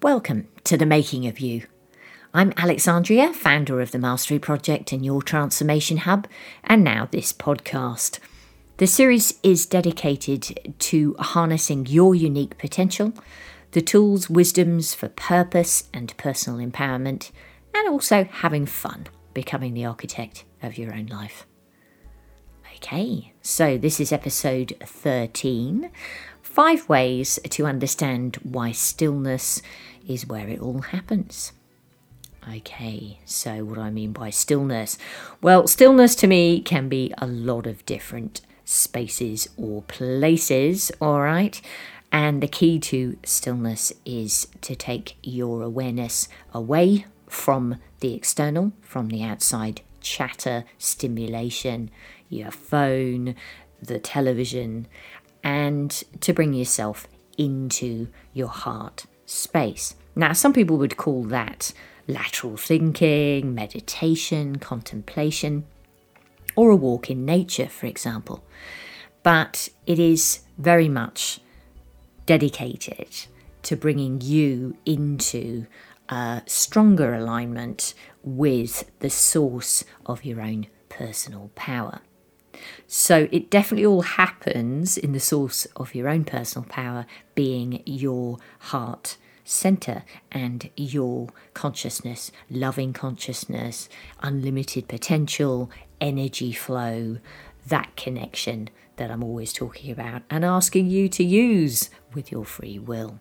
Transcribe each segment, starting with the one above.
Welcome to The Making of You. I'm Alexandria, founder of the Mastery Project and Your Transformation Hub, and now this podcast. The series is dedicated to harnessing your unique potential, the tools, wisdoms for purpose and personal empowerment, and also having fun, becoming the architect of your own life. Okay, so this is episode 13. 5 ways to understand why stillness is where it all happens. Okay, so what do I mean by stillness? Well, stillness to me can be a lot of different spaces or places, all right? And the key to stillness is to take your awareness away from the external, from the outside chatter, stimulation, your phone, the television, and to bring yourself into your heart space. Now, some people would call that lateral thinking, meditation, contemplation, or a walk in nature, for example. But it is very much dedicated to bringing you into a stronger alignment with the source of your own personal power. So it definitely all happens in the source of your own personal power being your heart center and your consciousness, loving consciousness, unlimited potential, energy flow, that connection that I'm always talking about and asking you to use with your free will.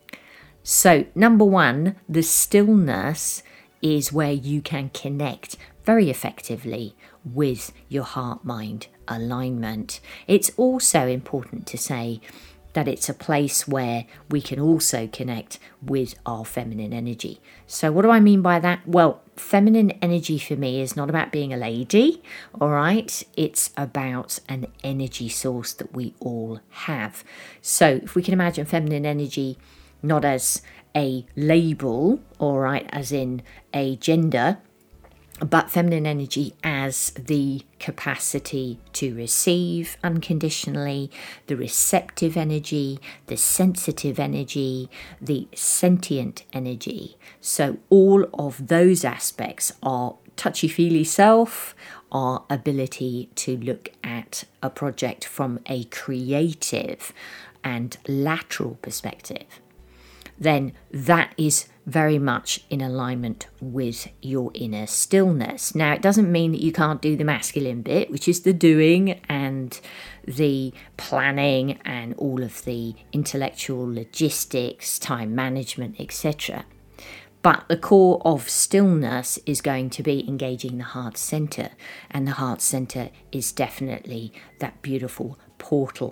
So, number 1, the stillness is where you can connect very effectively with your heart-mind alignment. It's also important to say that it's a place where we can also connect with our feminine energy. So what do I mean by that? Well, feminine energy for me is not about being a lady, all right? It's about an energy source that we all have. So if we can imagine feminine energy not as a label, all right, as in a gender, but feminine energy as the capacity to receive unconditionally, the receptive energy, the sensitive energy, the sentient energy. So all of those aspects are touchy-feely self, our ability to look at a project from a creative and lateral perspective. Then that is very much in alignment with your inner stillness. Now, it doesn't mean that you can't do the masculine bit, which is the doing and the planning and all of the intellectual logistics, time management, etc. But the core of stillness is going to be engaging the heart center, and the heart center is definitely that beautiful portal.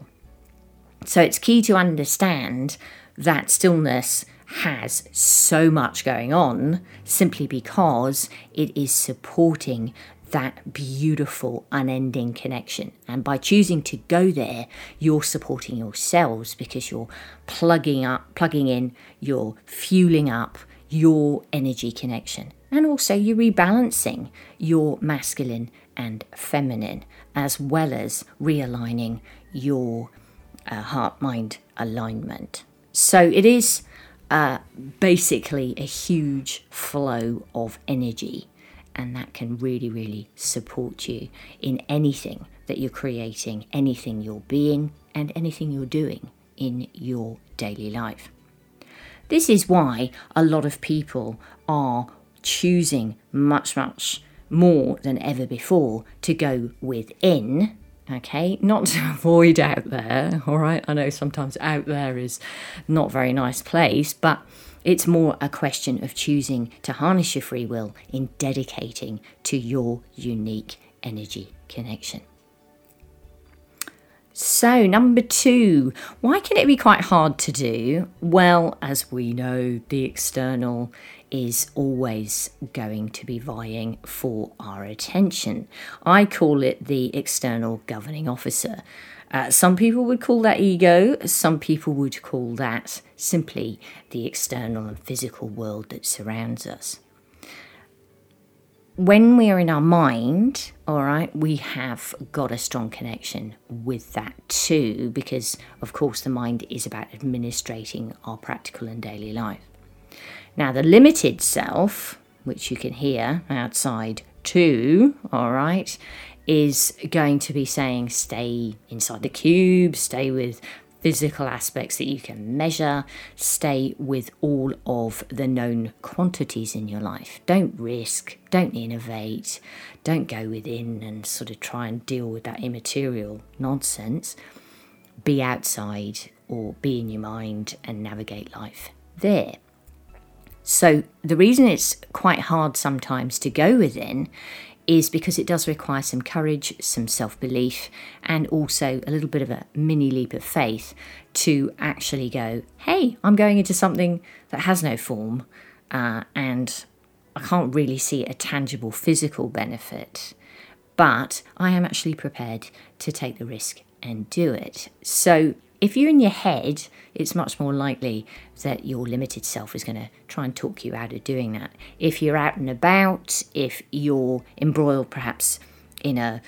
So it's key to understand that stillness has so much going on simply because it is supporting that beautiful unending connection. And by choosing to go there, you're supporting yourselves because you're plugging in, you're fueling up your energy connection. And also you're rebalancing your masculine and feminine, as well as realigning your heart-mind alignment. So it is basically a huge flow of energy, and that can really, really support you in anything that you're creating, anything you're being, and anything you're doing in your daily life. This is why a lot of people are choosing much, much more than ever before to go within. Okay, not to avoid out there, all right? I know sometimes out there is not a very nice place, but it's more a question of choosing to harness your free will in dedicating to your unique energy connection. So, number 2, why can it be quite hard to do? Well, as we know, the external is always going to be vying for our attention. I call it the external governing officer. Some people would call that ego. Some people would call that simply the external and physical world that surrounds us. When we are in our mind, all right, we have got a strong connection with that too, because of course the mind is about administrating our practical and daily life. Now, the limited self, which you can hear outside too, all right, is going to be saying stay inside the cube, stay with physical aspects that you can measure, stay with all of the known quantities in your life. Don't risk, don't innovate, don't go within and sort of try and deal with that immaterial nonsense. Be outside or be in your mind and navigate life there. So the reason it's quite hard sometimes to go within is because it does require some courage, some self-belief, and also a little bit of a mini leap of faith to actually go, hey, I'm going into something that has no form, and I can't really see a tangible physical benefit, but I am actually prepared to take the risk and do it. So if you're in your head, it's much more likely that your limited self is going to try and talk you out of doing that. If you're out and about, if you're embroiled perhaps in a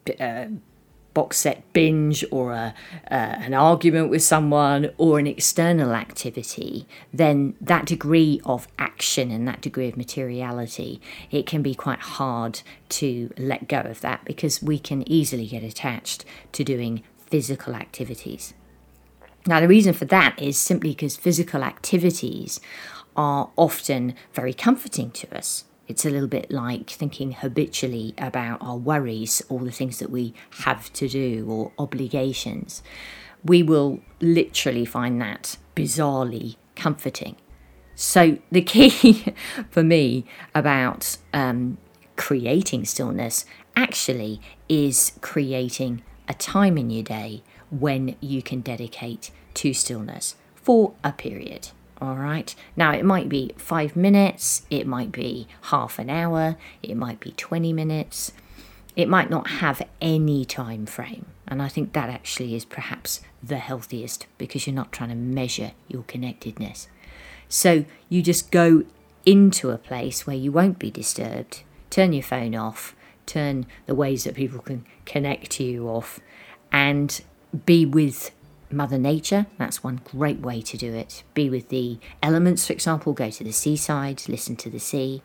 box set binge or an argument with someone or an external activity, then that degree of action and that degree of materiality, it can be quite hard to let go of that because we can easily get attached to doing physical activities. Now, the reason for that is simply because physical activities are often very comforting to us. It's a little bit like thinking habitually about our worries or the things that we have to do or obligations. We will literally find that bizarrely comforting. So the key for me about creating stillness actually is creating a time in your day when you can dedicate to stillness for a period. All right. Now, it might be 5 minutes, it might be half an hour, it might be 20 minutes. It might not have any time frame. And I think that actually is perhaps the healthiest because you're not trying to measure your connectedness. So you just go into a place where you won't be disturbed, turn your phone off, turn the ways that people can connect to you off, and be with Mother Nature. That's one great way to do it. Be with the elements, for example, go to the seaside, listen to the sea.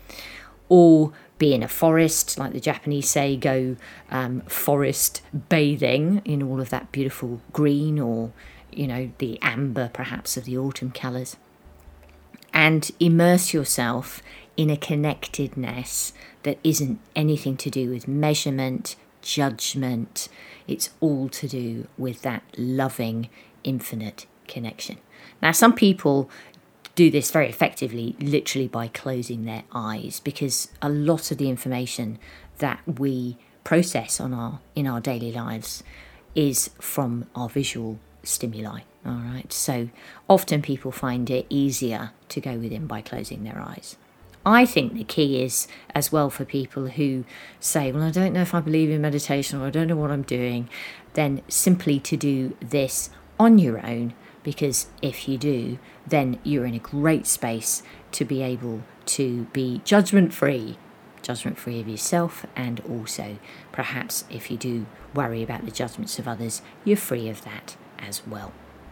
Or be in a forest, like the Japanese say, go forest bathing in all of that beautiful green or, the amber perhaps of the autumn colours. And immerse yourself in a connectedness that isn't anything to do with measurement, judgment. It's all to do with that loving, infinite connection. Now, some people do this very effectively, literally by closing their eyes, because a lot of the information that we process in our daily lives is from our visual stimuli. All right, so often people find it easier to go within by closing their eyes. I think the key is as well for people who say, well, I don't know if I believe in meditation or I don't know what I'm doing, then simply to do this on your own, because if you do, then you're in a great space to be able to be judgment-free of yourself, and also perhaps if you do worry about the judgments of others, you're free of that as well.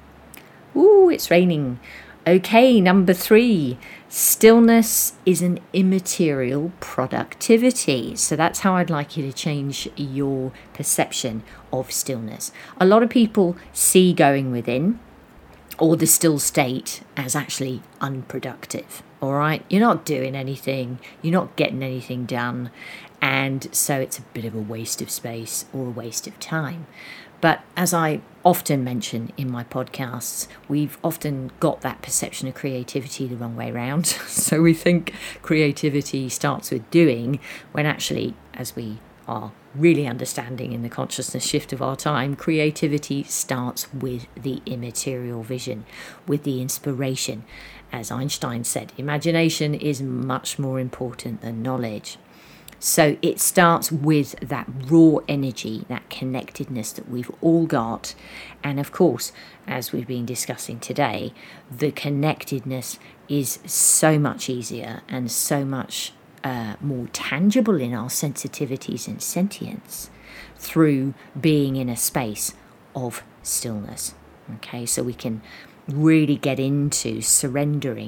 Ooh, it's raining. Okay, number 3, stillness is an immaterial productivity. So that's how I'd like you to change your perception of stillness. A lot of people see going within or the still state as actually unproductive. All right, you're not doing anything, you're not getting anything done, and so it's a bit of a waste of space or a waste of time. But as I often mention in my podcasts, we've often got that perception of creativity the wrong way around. So we think creativity starts with doing, when actually, as we are really understanding in the consciousness shift of our time, creativity starts with the immaterial vision, with the inspiration. As Einstein said, imagination is much more important than knowledge. So it starts with that raw energy, that connectedness that we've all got. And of course, as we've been discussing today, the connectedness is so much easier and so much more tangible in our sensitivities and sentience through being in a space of stillness. Okay, so we can really get into surrendering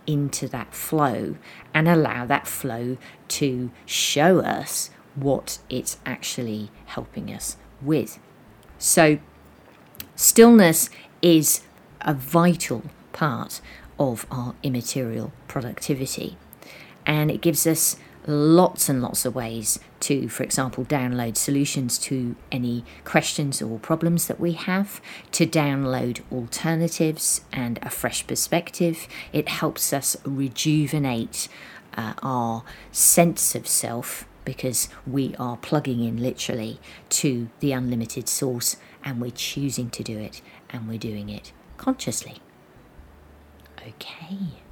into that flow and allow that flow to show us what it's actually helping us with. So stillness is a vital part of our immaterial productivity, and it gives us lots and lots of ways to, for example, download solutions to any questions or problems that we have, to download alternatives and a fresh perspective. It helps us rejuvenate our sense of self, because we are plugging in literally to the unlimited source, and we're choosing to do it, and we're doing it consciously. Okay.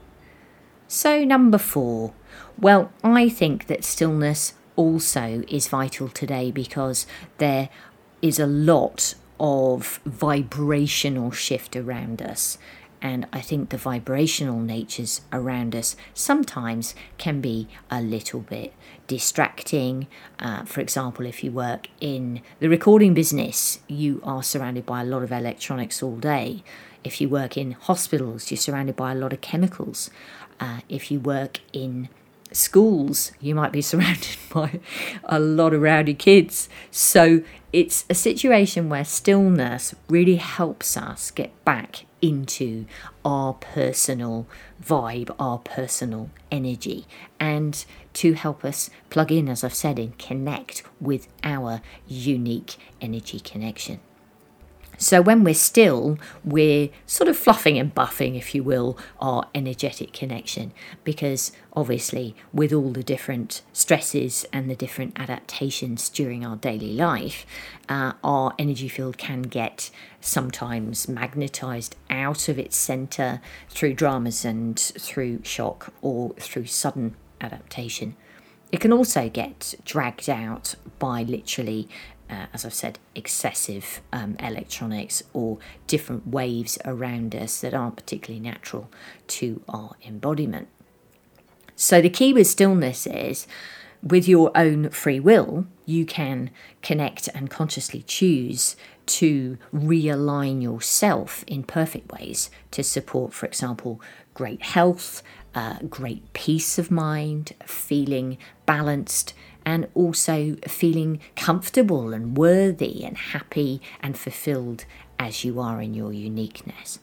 So number 4. Well, I think that stillness also is vital today because there is a lot of vibrational shift around us. And I think the vibrational natures around us sometimes can be a little bit distracting. For example, if you work in the recording business, you are surrounded by a lot of electronics all day. If you work in hospitals, you're surrounded by a lot of chemicals. If you work in schools, you might be surrounded by a lot of rowdy kids. So it's a situation where stillness really helps us get back into our personal vibe, our personal energy, and to help us plug in, as I've said, and connect with our unique energy connection. So when we're still, we're sort of fluffing and buffing, if you will, our energetic connection, because obviously with all the different stresses and the different adaptations during our daily life, our energy field can get sometimes magnetized out of its center through dramas and through shock or through sudden adaptation. It can also get dragged out by literally as I've said, excessive electronics or different waves around us that aren't particularly natural to our embodiment. So the key with stillness is, with your own free will, you can connect and consciously choose to realign yourself in perfect ways to support, for example, great health, great peace of mind, feeling balanced, and also feeling comfortable and worthy and happy and fulfilled as you are in your uniqueness.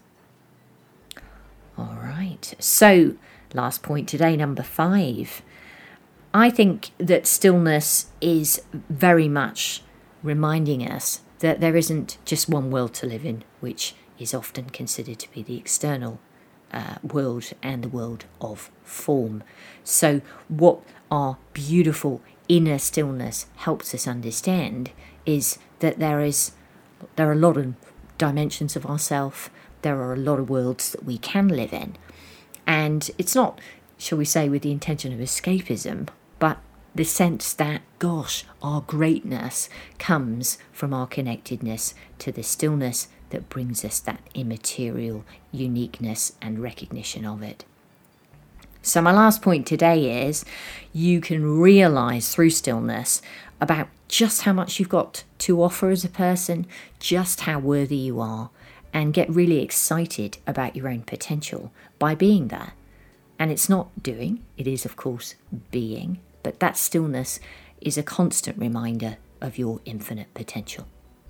All right, so last point today, number 5. I think that stillness is very much reminding us that there isn't just one world to live in, which is often considered to be the external world and the world of form. So what our beautiful inner stillness helps us understand is that there are a lot of dimensions of ourself. There are a lot of worlds that we can live in, and it's not, shall we say, with the intention of escapism, but the sense that, gosh, our greatness comes from our connectedness to the stillness that brings us that immaterial uniqueness and recognition of it. So my last point today is you can realise through stillness about just how much you've got to offer as a person, just how worthy you are, and get really excited about your own potential by being there. And it's not doing, it is of course being, but that stillness is a constant reminder of your infinite potential.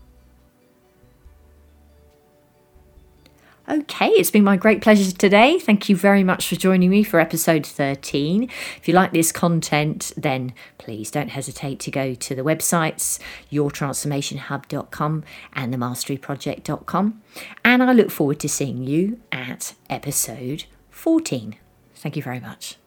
Okay, it's been my great pleasure today. Thank you very much for joining me for episode 13. If you like this content, then please don't hesitate to go to the websites, yourtransformationhub.com and themasteryproject.com. And I look forward to seeing you at episode 14. Thank you very much.